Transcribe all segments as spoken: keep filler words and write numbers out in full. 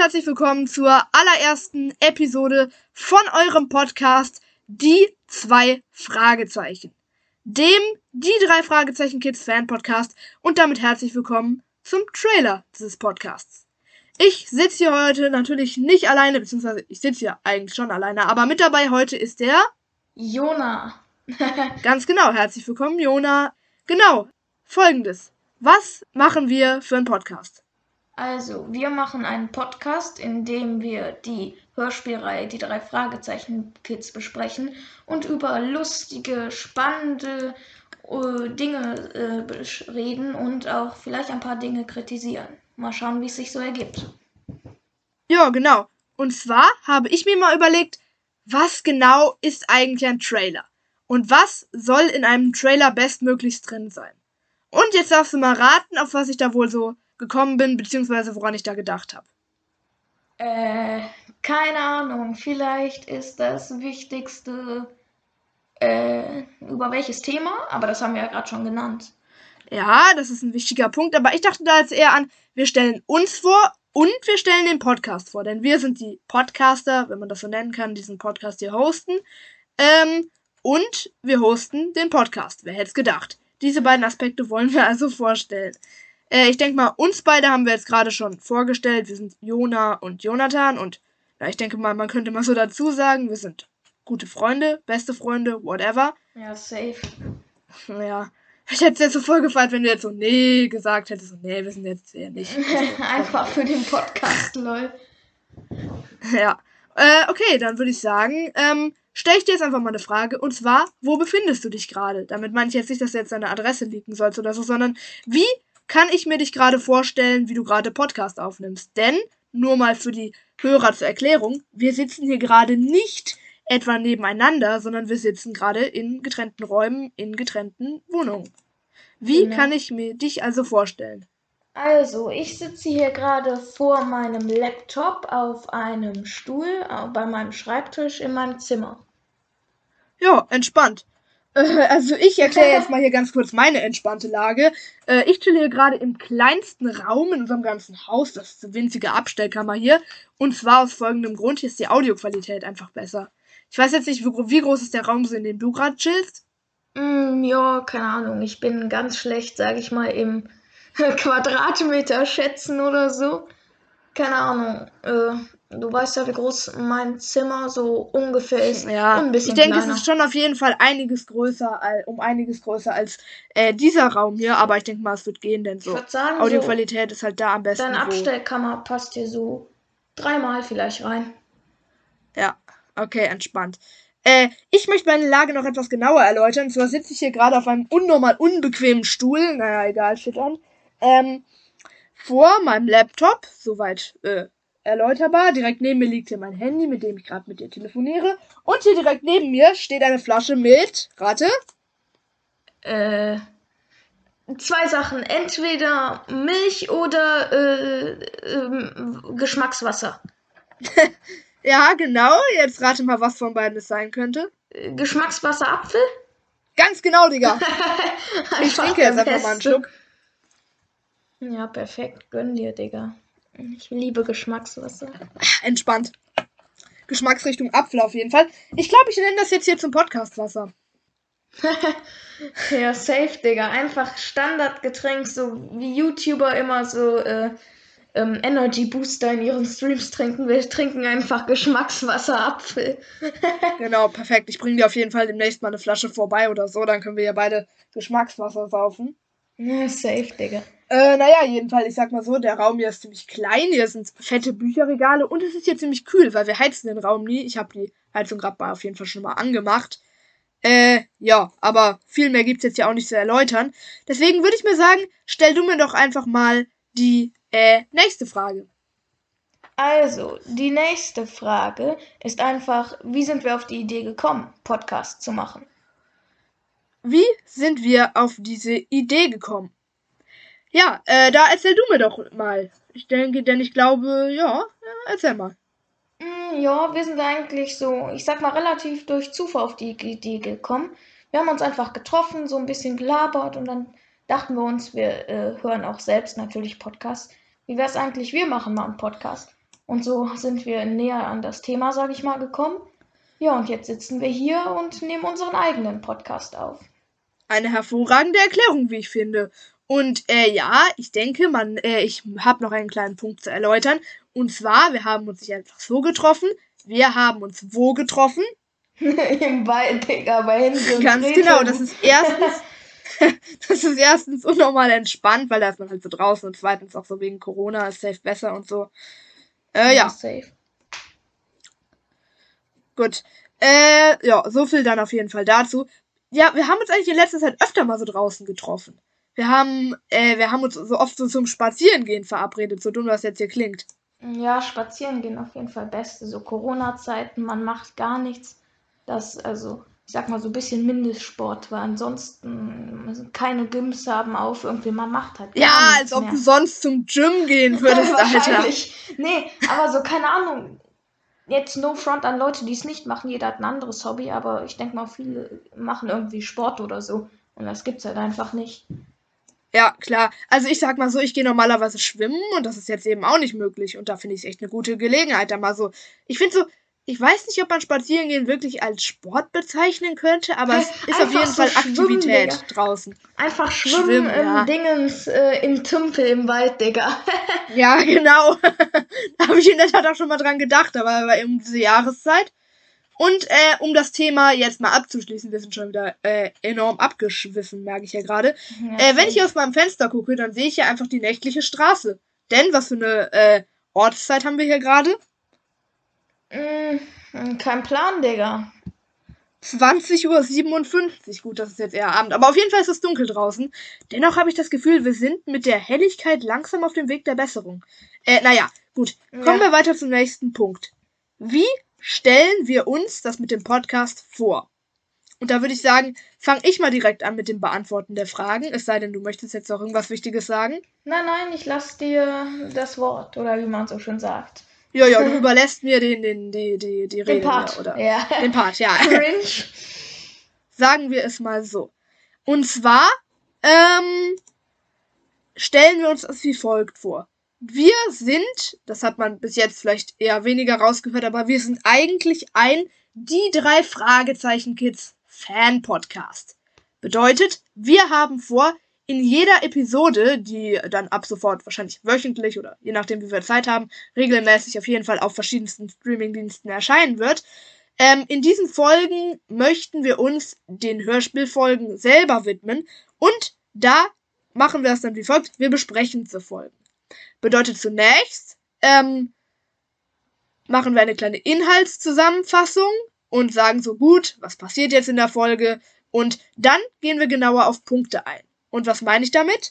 herzlich willkommen zur allerersten Episode von eurem Podcast Die zwei Fragezeichen, dem Die drei Fragezeichen Kids Fan Podcast, und damit herzlich willkommen zum Trailer dieses Podcasts. Ich sitze hier heute natürlich nicht alleine, beziehungsweise ich sitze hier eigentlich schon alleine, aber mit dabei heute ist der Jona. Ganz genau, herzlich willkommen, Jona. Genau, folgendes. Was machen wir für einen Podcast? Also, wir machen einen Podcast, in dem wir die Hörspielreihe Die drei Fragezeichen Kids besprechen und über lustige, spannende äh, Dinge äh, reden und auch vielleicht ein paar Dinge kritisieren. Mal schauen, wie es sich so ergibt. Ja, genau. Und zwar habe ich mir mal überlegt, was genau ist eigentlich ein Trailer? Und was soll in einem Trailer bestmöglichst drin sein? Und jetzt darfst du mal raten, auf was ich da wohl so gekommen bin, beziehungsweise woran ich da gedacht habe. Äh, keine Ahnung. Vielleicht ist das Wichtigste, äh, über welches Thema? Aber das haben wir ja gerade schon genannt. Ja, das ist ein wichtiger Punkt, aber ich dachte da jetzt eher an, wir stellen uns vor und wir stellen den Podcast vor, denn wir sind die Podcaster, wenn man das so nennen kann, diesen Podcast hier hosten. Ähm, und wir hosten den Podcast. Wer hätte es gedacht? Diese beiden Aspekte wollen wir also vorstellen. Äh, ich denke mal, uns beide haben wir jetzt gerade schon vorgestellt. Wir sind Jona und Jonathan und ja, ich denke mal, man könnte mal so dazu sagen, wir sind gute Freunde, beste Freunde, whatever. Ja, safe. Ja, ich hätte es jetzt so voll gefallen, wenn du jetzt so nee gesagt hättest. So, nee, wir sind jetzt eher nicht. Also, Einfach für den Podcast, lol. Ja, äh, okay, dann würde ich sagen, ähm, stelle ich dir jetzt einfach mal eine Frage. Und zwar, wo befindest du dich gerade? Damit meine ich jetzt nicht, dass du jetzt deine Adresse leaken sollst oder so, sondern wie kann ich mir dich gerade vorstellen, wie du gerade Podcast aufnimmst? Denn, nur mal für die Hörer zur Erklärung, wir sitzen hier gerade nicht etwa nebeneinander, sondern wir sitzen gerade in getrennten Räumen, in getrennten Wohnungen. Wie Genau. kann ich mir dich also vorstellen? Also, ich sitze hier gerade vor meinem Laptop auf einem Stuhl äh, bei meinem Schreibtisch in meinem Zimmer. Ja, entspannt. Äh, also ich erkläre jetzt mal hier ganz kurz meine entspannte Lage. Äh, ich chill hier gerade im kleinsten Raum in unserem ganzen Haus. Das ist eine winzige Abstellkammer hier. Und zwar aus folgendem Grund. Hier ist die Audioqualität einfach besser. Ich weiß jetzt nicht, wie, gro- wie groß ist der Raum, so in dem du gerade chillst? Mm, ja, keine Ahnung. Ich bin ganz schlecht, sage ich mal, im Quadratmeter schätzen oder so. Keine Ahnung. Äh, du weißt ja, wie groß mein Zimmer so ungefähr ist. Ja, Und ein bisschen ich denke, kleiner. es ist schon auf jeden Fall einiges größer, al- um einiges größer als äh, dieser Raum hier. Aber ich denke mal, es wird gehen, denn Ich so würde sagen, so Audioqualität ist halt da am besten. deine Wo, Abstellkammer passt hier so dreimal vielleicht rein. Ja, okay, entspannt. Äh, ich möchte meine Lage noch etwas genauer erläutern. Und zwar sitze ich hier gerade auf einem unnormal unbequemen Stuhl. Naja, egal, shit on. Ähm, vor meinem Laptop, soweit äh, erläuterbar. Direkt neben mir liegt hier mein Handy, mit dem ich gerade mit dir telefoniere. Und hier direkt neben mir steht eine Flasche mit, rate, Äh, zwei Sachen. Entweder Milch oder äh, ähm, Geschmackswasser. ja, genau. Jetzt rate mal, was von beiden es sein könnte. Äh, Geschmackswasser Apfel? Ganz genau, Digga. Ich Einfach trinke der jetzt einfach mal einen Beste. Schluck. Ja, perfekt. Gönn dir, Digga. Ich liebe Geschmackswasser. Entspannt. Geschmacksrichtung Apfel auf jeden Fall. Ich glaube, ich nenne das jetzt hier zum Podcastwasser. Ja, safe, Digga. Einfach Standardgetränk, so wie YouTuber immer so äh, ähm, Energy Booster in ihren Streams trinken. Wir trinken einfach Geschmackswasser Apfel. Genau, perfekt. Ich bringe dir auf jeden Fall demnächst mal eine Flasche vorbei oder so. Dann können wir ja beide Geschmackswasser saufen. Ja, safe, Digga. Äh, naja, jedenfalls, ich sag mal so, der Raum hier ist ziemlich klein. Hier sind fette Bücherregale und es ist hier ziemlich kühl, weil wir heizen den Raum nie. Ich habe die Heizung gerade mal auf jeden Fall schon mal angemacht. Äh, ja, aber viel mehr gibt's jetzt ja auch nicht zu erläutern. Deswegen würde ich mir sagen, stell du mir doch einfach mal die, äh, nächste Frage. Also, die nächste Frage ist einfach, wie sind wir auf die Idee gekommen, Podcast zu machen? Wie sind wir auf diese Idee gekommen? Ja, äh, da erzähl du mir doch mal. Ich denke, denn ich glaube, ja, ja erzähl mal. Mm, ja, wir sind eigentlich so, ich sag mal, relativ durch Zufall auf die Idee gekommen. Wir haben uns einfach getroffen, so ein bisschen gelabert und dann dachten wir uns, wir äh, hören auch selbst natürlich Podcasts. Wie wäre es eigentlich, wir machen mal einen Podcast? Und so sind wir näher an das Thema, sage ich mal, gekommen. Ja, und jetzt sitzen wir hier und nehmen unseren eigenen Podcast auf. Eine hervorragende Erklärung, wie ich finde. Und äh, ja, ich denke, man, äh, ich habe noch einen kleinen Punkt zu erläutern. Und zwar, wir haben uns nicht einfach so getroffen. Wir haben uns wo getroffen? Im Wald, Digga, bei Hänsel und Ganz Gretel. genau, das ist erstens, das ist erstens unnormal entspannt, weil da ist man halt so draußen und zweitens auch so wegen Corona ist safe besser und so. Äh, ja, Safe. gut. Äh, ja, so viel dann auf jeden Fall dazu. Ja, wir haben uns eigentlich in letzter Zeit öfter mal so draußen getroffen. Wir haben, äh, wir haben uns so oft so zum Spazierengehen verabredet, so dumm das jetzt hier klingt. Ja, spazieren gehen auf jeden Fall beste. So Corona-Zeiten, man macht gar nichts. Das, also, ich sag mal so ein bisschen Mindestsport, weil ansonsten keine Gyms haben auf, irgendwie man macht halt gar Ja, nichts als ob mehr. du sonst zum Gym gehen würdest, Alter. Wahrscheinlich. Nee, aber so, keine Ahnung. Jetzt no front an Leute, die es nicht machen. Jeder hat ein anderes Hobby, aber ich denke mal, viele machen irgendwie Sport oder so. Und das gibt's halt einfach nicht. Ja, klar. Also ich sag mal so, ich gehe normalerweise schwimmen und das ist jetzt eben auch nicht möglich. Und da finde ich es echt eine gute Gelegenheit, da mal so. Ich finde so, ich weiß nicht, ob man Spazierengehen wirklich als Sport bezeichnen könnte, aber es ist auf Einfach jeden so Fall schwimmen, Aktivität Digga. draußen. Einfach schwimmen, Schwimmen, im ja. Dingens, äh, im Tümpel im Wald, Digga. Ja, genau. Da habe ich in der Tat auch schon mal dran gedacht, aber war eben diese Jahreszeit. Und äh, um das Thema jetzt mal abzuschließen, wir sind schon wieder äh, enorm abgeschwiffen, merke ich ja gerade. Ja, Äh, wenn safe. ich aus meinem Fenster gucke, dann sehe ich ja einfach die nächtliche Straße. Denn was für eine äh, Ortszeit haben wir hier gerade? Mm, kein Plan, Digga. zwanzig Uhr siebenundfünfzig. Gut, das ist jetzt eher Abend. Aber auf jeden Fall ist es dunkel draußen. Dennoch habe ich das Gefühl, wir sind mit der Helligkeit langsam auf dem Weg der Besserung. Äh, naja, gut. Kommen Ja. wir weiter zum nächsten Punkt. Wie stellen wir uns das mit dem Podcast vor? Und da würde ich sagen, fange ich mal direkt an mit dem Beantworten der Fragen. Es sei denn, du möchtest jetzt noch irgendwas Wichtiges sagen. Nein, nein, ich lasse dir das Wort, oder wie man so schön sagt. Ja, ja, du überlässt mir den, den, die, die, die Rede. Den Part. Ja, oder Ja. den Part, ja. Cringe. Sagen wir es mal so. Und zwar ähm, stellen wir uns das wie folgt vor. Wir sind, das hat man bis jetzt vielleicht eher weniger rausgehört, aber wir sind eigentlich ein Die drei Fragezeichen Kids Fan-Podcast. Bedeutet, wir haben vor, in jeder Episode, die dann ab sofort wahrscheinlich wöchentlich oder je nachdem wie wir Zeit haben, regelmäßig auf jeden Fall auf verschiedensten Streamingdiensten erscheinen wird, ähm, in diesen Folgen möchten wir uns den Hörspielfolgen selber widmen und da machen wir es dann wie folgt, wir besprechen diese Folgen. Bedeutet zunächst, ähm, machen wir eine kleine Inhaltszusammenfassung und sagen so gut, was passiert jetzt in der Folge und dann gehen wir genauer auf Punkte ein. Und was meine ich damit?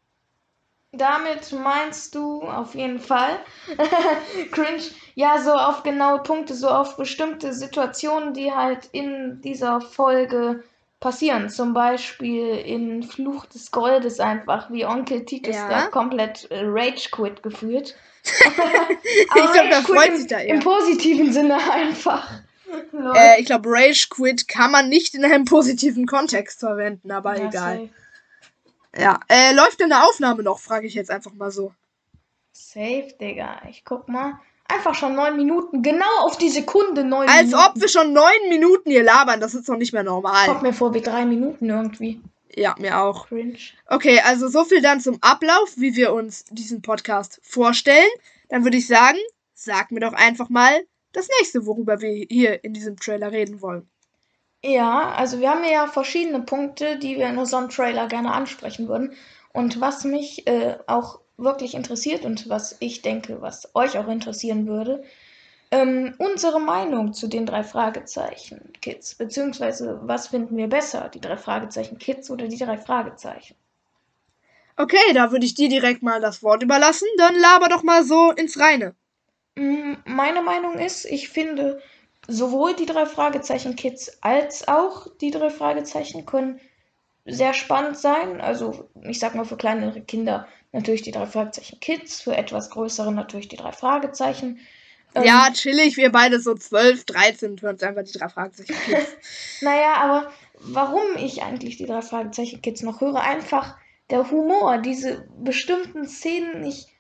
Damit meinst du auf jeden Fall Cringe, ja, so auf genaue Punkte, so auf bestimmte Situationen, die halt in dieser Folge passieren. Zum Beispiel in Fluch des Goldes einfach, wie Onkel Titus Ja. da komplett äh, Rage-Quit gefühlt. Ich glaube, da freut im, sich da im eher. positiven Sinne einfach. Lol. Äh, ich glaube, Rage Quit kann man nicht in einem positiven Kontext verwenden, aber Ja, egal. safe. Ja, äh, läuft denn eine Aufnahme noch, frage ich jetzt einfach mal so. Safe, Digga. Ich guck mal. Einfach schon neun Minuten. Genau auf die Sekunde neun Als Minuten. ob wir schon neun Minuten hier labern, das ist doch nicht mehr normal. Kommt mir vor wie drei Minuten irgendwie. Ja, mir auch. Cringe. Okay, also so viel dann zum Ablauf, wie wir uns diesen Podcast vorstellen. Dann würde ich sagen, sag mir doch einfach mal das nächste, worüber wir hier in diesem Trailer reden wollen. Ja, also wir haben ja verschiedene Punkte, die wir in unserem Trailer gerne ansprechen würden. Und was mich äh, auch wirklich interessiert und was ich denke, was euch auch interessieren würde, ähm, unsere Meinung zu den drei Fragezeichen Kids, beziehungsweise was finden wir besser, die drei Fragezeichen Kids oder die drei Fragezeichen? Okay, da würde ich dir direkt mal das Wort überlassen, dann laber doch mal so ins Reine. Mm, Meine Meinung ist, ich finde, sowohl die drei Fragezeichen Kids als auch die drei Fragezeichen können sehr spannend sein. Also, ich sag mal, für kleinere Kinder natürlich die drei Fragezeichen Kids, für etwas größere natürlich die drei Fragezeichen. Ähm, Ja, chillig, wir beide so zwölf, dreizehn und hören uns einfach die drei Fragezeichen Kids. Naja, aber warum ich eigentlich die drei Fragezeichen Kids noch höre, einfach der Humor, diese bestimmten Szenen, ich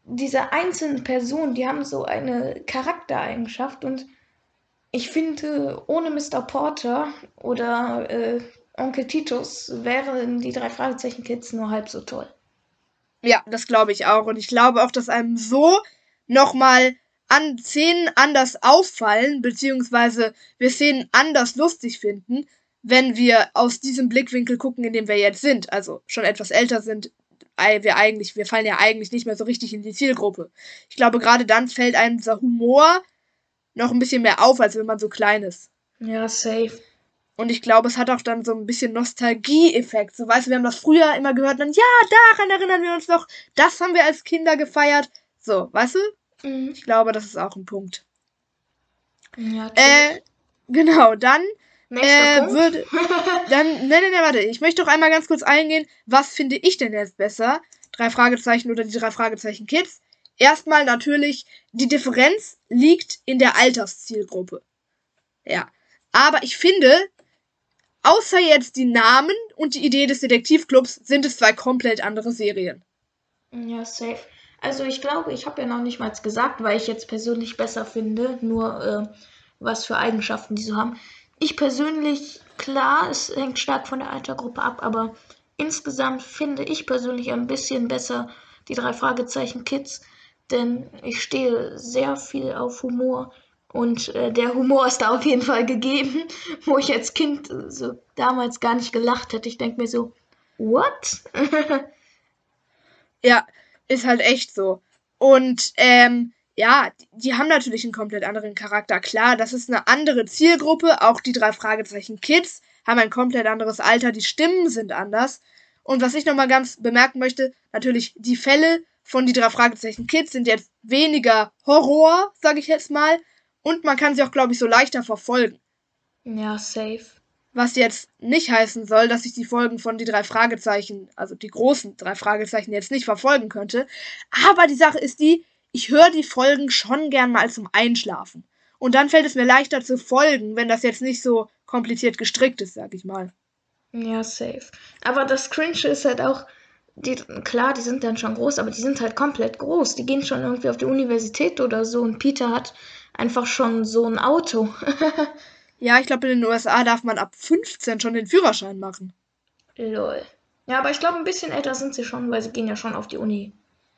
diese einzelnen Personen, die haben so eine Charaktereigenschaft und ich finde, ohne Mister Porter oder äh, Onkel Titus wären die drei Fragezeichen-Kids nur halb so toll. Ja, das glaube ich auch. Und ich glaube auch, dass einem so nochmal an Szenen anders auffallen, beziehungsweise wir Szenen anders lustig finden, wenn wir aus diesem Blickwinkel gucken, in dem wir jetzt sind. Also schon etwas älter sind, wir eigentlich, wir fallen ja eigentlich nicht mehr so richtig in die Zielgruppe. Ich glaube, gerade dann fällt einem dieser Humor noch ein bisschen mehr auf, als wenn man so klein ist. Ja, safe. Und ich glaube, es hat auch dann so ein bisschen Nostalgie-Effekt. So, weißt du, wir haben das früher immer gehört und dann, ja, daran erinnern wir uns noch. Das haben wir als Kinder gefeiert. So, weißt du? Mhm. Ich glaube, das ist auch ein Punkt. Ja, äh, genau, dann Nächster äh, Punkt. würde, dann, ne, ne, ne, warte, ich möchte doch einmal ganz kurz eingehen, was finde ich denn jetzt besser? Drei Fragezeichen oder die drei Fragezeichen Kids? Erstmal natürlich, die Differenz liegt in der Alterszielgruppe. Ja, aber ich finde, außer jetzt die Namen und die Idee des Detektivclubs sind es zwei komplett andere Serien. Ja, safe. Also ich glaube, ich habe ja noch nicht mal gesagt, weil ich jetzt persönlich besser finde, nur äh, was für Eigenschaften die so haben. Ich persönlich, klar, es hängt stark von der Altergruppe ab, aber insgesamt finde ich persönlich ein bisschen besser die drei Fragezeichen Kids, denn ich stehe sehr viel auf Humor und äh, der Humor ist da auf jeden Fall gegeben, wo ich als Kind äh, so damals gar nicht gelacht hätte. Ich denke mir so, what? Ja, ist halt echt so. Und, ähm, ja, die, die haben natürlich einen komplett anderen Charakter. Klar, das ist eine andere Zielgruppe. Auch die drei Fragezeichen Kids haben ein komplett anderes Alter. Die Stimmen sind anders. Und was ich nochmal ganz bemerken möchte, natürlich, die Fälle von die drei Fragezeichen Kids sind jetzt weniger Horror, sag ich jetzt mal. Und man kann sie auch, glaube ich, so leichter verfolgen. Ja, safe. Was jetzt nicht heißen soll, dass ich die Folgen von die drei Fragezeichen, also die großen drei Fragezeichen, jetzt nicht verfolgen könnte. Aber die Sache ist die, ich höre die Folgen schon gern mal zum Einschlafen. Und dann fällt es mir leichter zu folgen, wenn das jetzt nicht so kompliziert gestrickt ist, sag ich mal. Ja, safe. Aber das Cringe ist halt auch, die, klar, die sind dann schon groß, aber die sind halt komplett groß. Die gehen schon irgendwie auf die Universität oder so und Peter hat einfach schon so ein Auto. Ja, ich glaube, in den U S A darf man ab fünfzehn schon den Führerschein machen. Lol. Ja, aber ich glaube, ein bisschen älter sind sie schon, weil sie gehen ja schon auf die Uni.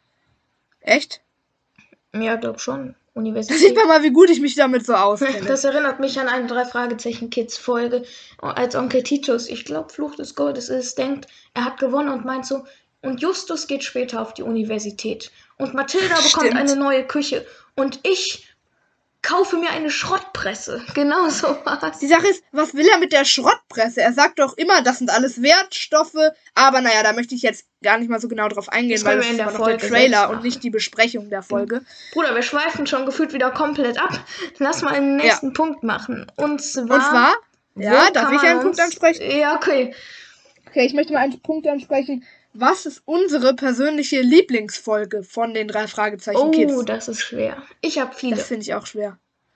Echt? Ja, glaub schon. Da Universität. sieht man mal, wie gut ich mich damit so auskenne. Das erinnert mich an eine drei Fragezeichen Kids Folge, als Onkel Titus, ich glaube Fluch des Goldes ist, denkt, er hat gewonnen und meint so, und Justus geht später auf die Universität und Mathilda bekommt Stimmt. eine neue Küche und ich kaufe mir eine Schrottpresse. Genau so war's. Die Sache ist, was will er mit der Schrottpresse? Er sagt doch immer, das sind alles Wertstoffe, aber naja, da möchte ich jetzt gar nicht mal so genau drauf eingehen, Das weil können das wir in ist der immer noch der Folge Trailer selbst und machen. nicht die Besprechung der Folge. Bruder, wir schweifen schon gefühlt wieder komplett ab. Lass mal den nächsten Punkt machen. Und zwar... Und zwar, ja, wo darf kann ich man einen Punkt uns- ansprechen? Ja, okay. Okay, ich möchte mal einen Punkt ansprechen. Was ist unsere persönliche Lieblingsfolge von den drei Fragezeichen Oh, Kids? das ist schwer. Ich habe viele. Das finde ich auch schwer.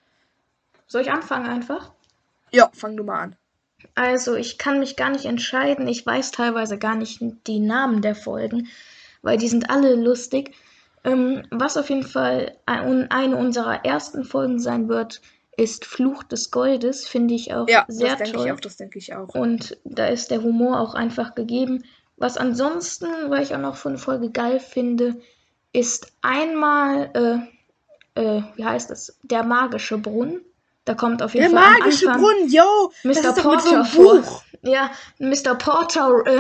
Soll ich anfangen einfach? Ja, fang du mal an. Also, ich kann mich gar nicht entscheiden. Ich weiß teilweise gar nicht die Namen der Folgen, weil die sind alle lustig. Ähm, was auf jeden Fall ein- eine unserer ersten Folgen sein wird, ist Fluch des Goldes. Finde ich auch Ja, sehr das denke toll. ich auch, das denke ich auch. Und da ist der Humor auch einfach gegeben. Was ansonsten, weil ich auch noch von der Folge geil finde, ist einmal, äh, äh, wie heißt das? Der magische Brunnen. Da kommt auf jeden Der Fall am magische Anfang Brunnen, yo! Das Mister ist doch mit so Porter einem vor. Buch. Ja, Mister Porter, äh,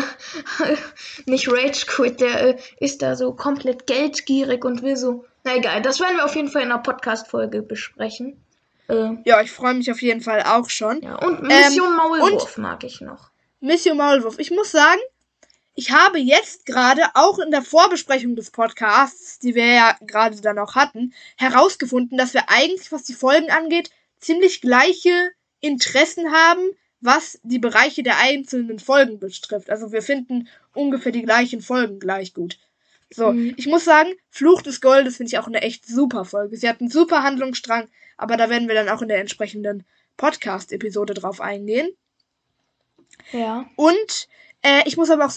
nicht Rage Quit, der äh, ist da so komplett geldgierig und will so. Na egal, das werden wir auf jeden Fall in einer Podcast-Folge besprechen. Äh, Ja, ich freue mich auf jeden Fall auch schon. ja, und Mission Ähm, Maulwurf mag ich noch. Mission Maulwurf. Ich muss sagen, ich habe jetzt gerade auch in der Vorbesprechung des Podcasts, die wir ja gerade dann auch hatten, herausgefunden, dass wir eigentlich, was die Folgen angeht, ziemlich gleiche Interessen haben, was die Bereiche der einzelnen Folgen betrifft. Also wir finden ungefähr die gleichen Folgen gleich gut. So, Mhm. ich muss sagen, Fluch des Goldes finde ich auch eine echt super Folge. Sie hat einen super Handlungsstrang, aber da werden wir dann auch in der entsprechenden Podcast-Episode drauf eingehen. Ja. Und äh, ich muss aber auch sagen,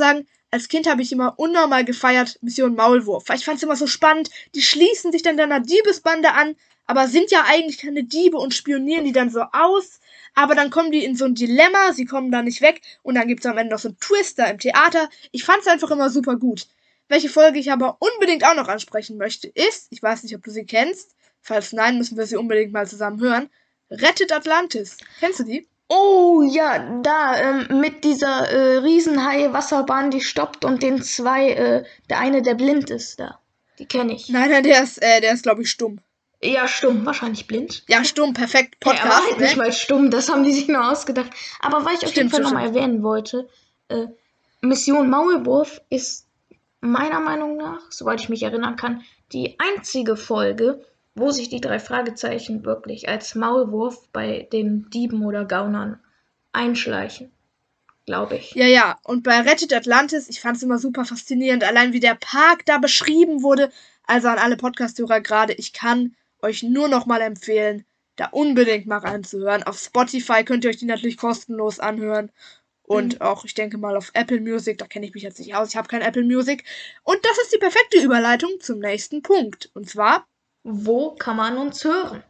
als Kind habe ich immer unnormal gefeiert Mission Maulwurf, weil ich fand es immer so spannend. Die schließen sich dann deiner Diebesbande an, aber sind ja eigentlich keine Diebe und spionieren die dann so aus. Aber dann kommen die in so ein Dilemma, sie kommen da nicht weg und dann gibt's am Ende noch so einen Twister im Theater. Ich fand's einfach immer super gut. Welche Folge ich aber unbedingt auch noch ansprechen möchte, ist, ich weiß nicht, ob du sie kennst, falls nein, müssen wir sie unbedingt mal zusammen hören, Rettet Atlantis. Kennst du die? Oh ja, da ähm, mit dieser äh, Riesenhai-Wasserbahn, die stoppt und den zwei, äh, der eine, der blind ist da. Die kenne ich. Nein, nein, der ist, äh, der ist, glaube ich, stumm. Ja, stumm, wahrscheinlich blind. Ja, stumm, perfekt, Podcast. Podcast, Ja, aber halt ne? nicht mal stumm, das haben die sich nur ausgedacht. Aber weil ich auf jeden Stimmt, Fall stimmt, nochmal erwähnen wollte, äh, Mission Maulwurf ist meiner Meinung nach, soweit ich mich erinnern kann, die einzige Folge, wo sich die drei Fragezeichen wirklich als Maulwurf bei den Dieben oder Gaunern einschleichen, glaube ich. Ja, ja, und bei Rettet Atlantis, ich fand's immer super faszinierend, allein wie der Park da beschrieben wurde. Also an alle Podcast-Hörer gerade, ich kann euch nur noch mal empfehlen, da unbedingt mal reinzuhören. Auf Spotify könnt ihr euch die natürlich kostenlos anhören. Und Mhm. auch, ich denke mal, auf Apple Music, da kenne ich mich jetzt nicht aus, ich habe kein Apple Music. Und das ist die perfekte Überleitung zum nächsten Punkt. Und zwar, Wo kann man uns hören?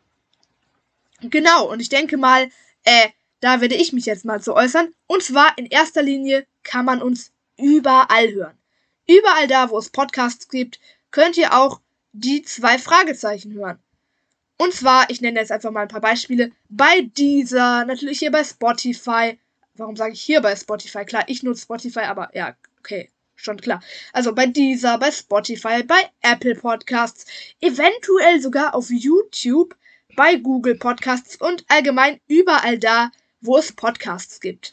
genau, und ich denke mal, äh, da werde ich mich jetzt mal zu äußern. Und zwar in erster Linie kann man uns überall hören. Überall da, wo es Podcasts gibt, könnt ihr auch die zwei Fragezeichen hören. Und zwar, ich nenne jetzt einfach mal ein paar Beispiele, bei Deezer, natürlich hier bei Spotify. Warum sage ich hier bei Spotify? Klar, ich nutze Spotify, aber ja, okay, schon klar. Also bei Deezer, bei Spotify, bei Apple Podcasts, eventuell sogar auf YouTube, bei Google Podcasts und allgemein überall da, wo es Podcasts gibt.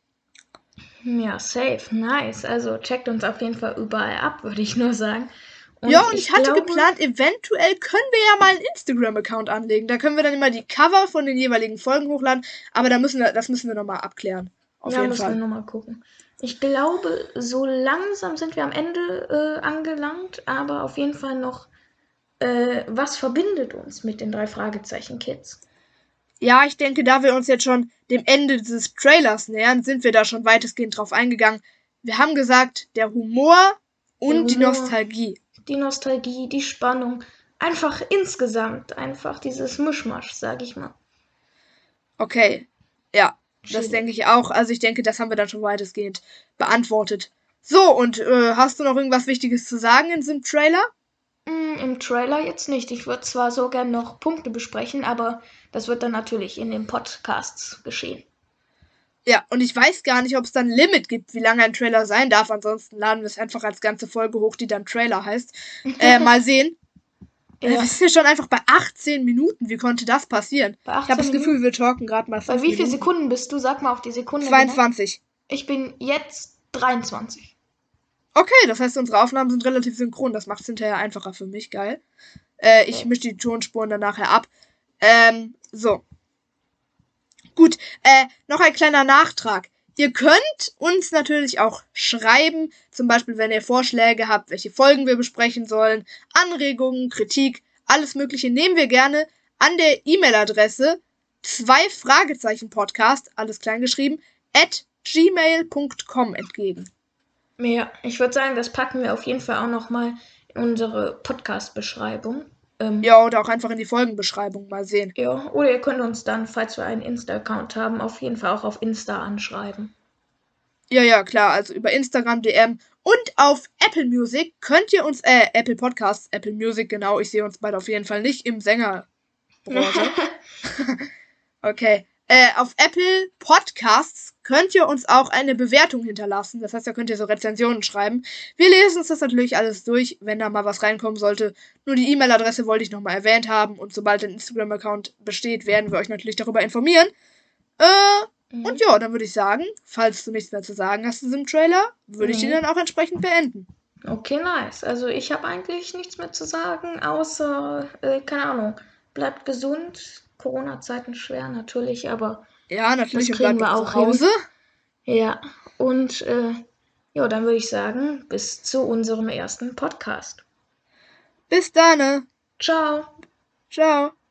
Ja, safe, nice. Also checkt uns auf jeden Fall überall ab, würde ich nur sagen. Und ja, und ich, ich hatte glaube, geplant, eventuell können wir ja mal einen Instagram-Account anlegen. Da können wir dann immer die Cover von den jeweiligen Folgen hochladen. Aber da müssen wir, das müssen wir nochmal abklären. Auf ja, jeden müssen Fall. wir nochmal gucken. Ich glaube, so langsam sind wir am Ende äh, angelangt, aber auf jeden Fall noch, äh, was verbindet uns mit den drei Fragezeichen-Kids? Ja, ich denke, da wir uns jetzt schon dem Ende dieses Trailers nähern, sind wir da schon weitestgehend drauf eingegangen. Wir haben gesagt, der Humor und Der Humor, die Nostalgie. Die Nostalgie, die Spannung. Einfach insgesamt, einfach dieses Mischmasch, sag ich mal. Okay, ja, das Schön. denke ich auch. Also ich denke, das haben wir dann schon weitestgehend beantwortet. So, und äh, hast du noch irgendwas Wichtiges zu sagen in diesem Trailer? Mm, Im Trailer jetzt nicht. Ich würde zwar so gern noch Punkte besprechen, aber das wird dann natürlich in den Podcasts geschehen. Ja, und ich weiß gar nicht, ob es dann ein Limit gibt, wie lange ein Trailer sein darf. Ansonsten laden wir es einfach als ganze Folge hoch, die dann Trailer heißt. Äh, mal sehen. Ja. Äh, wir sind ja schon einfach bei achtzehn Minuten. Wie konnte das passieren? Bei Ich habe das Gefühl, wir talken gerade mal fünf Bei wie viele Minuten. Sekunden bist du? Sag mal auf die Sekunde. zweiundzwanzig. Genau. Ich bin jetzt dreiundzwanzig. Okay, das heißt, unsere Aufnahmen sind relativ synchron. Das macht es hinterher einfacher für mich. Geil. Äh, ich Okay. mische die Tonspuren dann nachher ab. Ähm, so. Gut, äh, noch ein kleiner Nachtrag. Ihr könnt uns natürlich auch schreiben, zum Beispiel, wenn ihr Vorschläge habt, welche Folgen wir besprechen sollen, Anregungen, Kritik, alles Mögliche nehmen wir gerne an der E-Mail-Adresse zwei Fragezeichen Podcast, alles klein geschrieben, at gmail punkt com entgegen. Ja, ich würde sagen, das packen wir auf jeden Fall auch nochmal in unsere Podcast-Beschreibung. Ähm, ja, oder auch einfach in die Folgenbeschreibung mal sehen. Ja, oder ihr könnt uns dann, falls wir einen Insta-Account haben, auf jeden Fall auch auf Insta anschreiben. Ja, ja, klar, also über Instagram, D M und auf Apple Music könnt ihr uns, äh, Apple Podcasts, Apple Music, genau, ich sehe uns beide auf jeden Fall nicht im Sängerbranche. Okay. Äh, auf Apple Podcasts könnt ihr uns auch eine Bewertung hinterlassen. Das heißt, da könnt ihr so Rezensionen schreiben. Wir lesen uns das natürlich alles durch, wenn da mal was reinkommen sollte. Nur die E-Mail-Adresse wollte ich nochmal erwähnt haben. Und sobald ein Instagram-Account besteht, werden wir euch natürlich darüber informieren. Äh, mhm. Und ja, dann würde ich sagen, falls du nichts mehr zu sagen hast in diesem Trailer, würde ich Mhm. den dann auch entsprechend beenden. Okay, nice. Also ich habe eigentlich nichts mehr zu sagen, außer, äh, keine Ahnung, bleibt gesund. Corona-Zeiten schwer natürlich, aber ja, natürlich, das kriegen und bleibt wir auch auch zu Hause. Hin. Ja, und äh, ja, dann würde ich sagen, bis zu unserem ersten Podcast. Bis dann. Ciao. Ciao.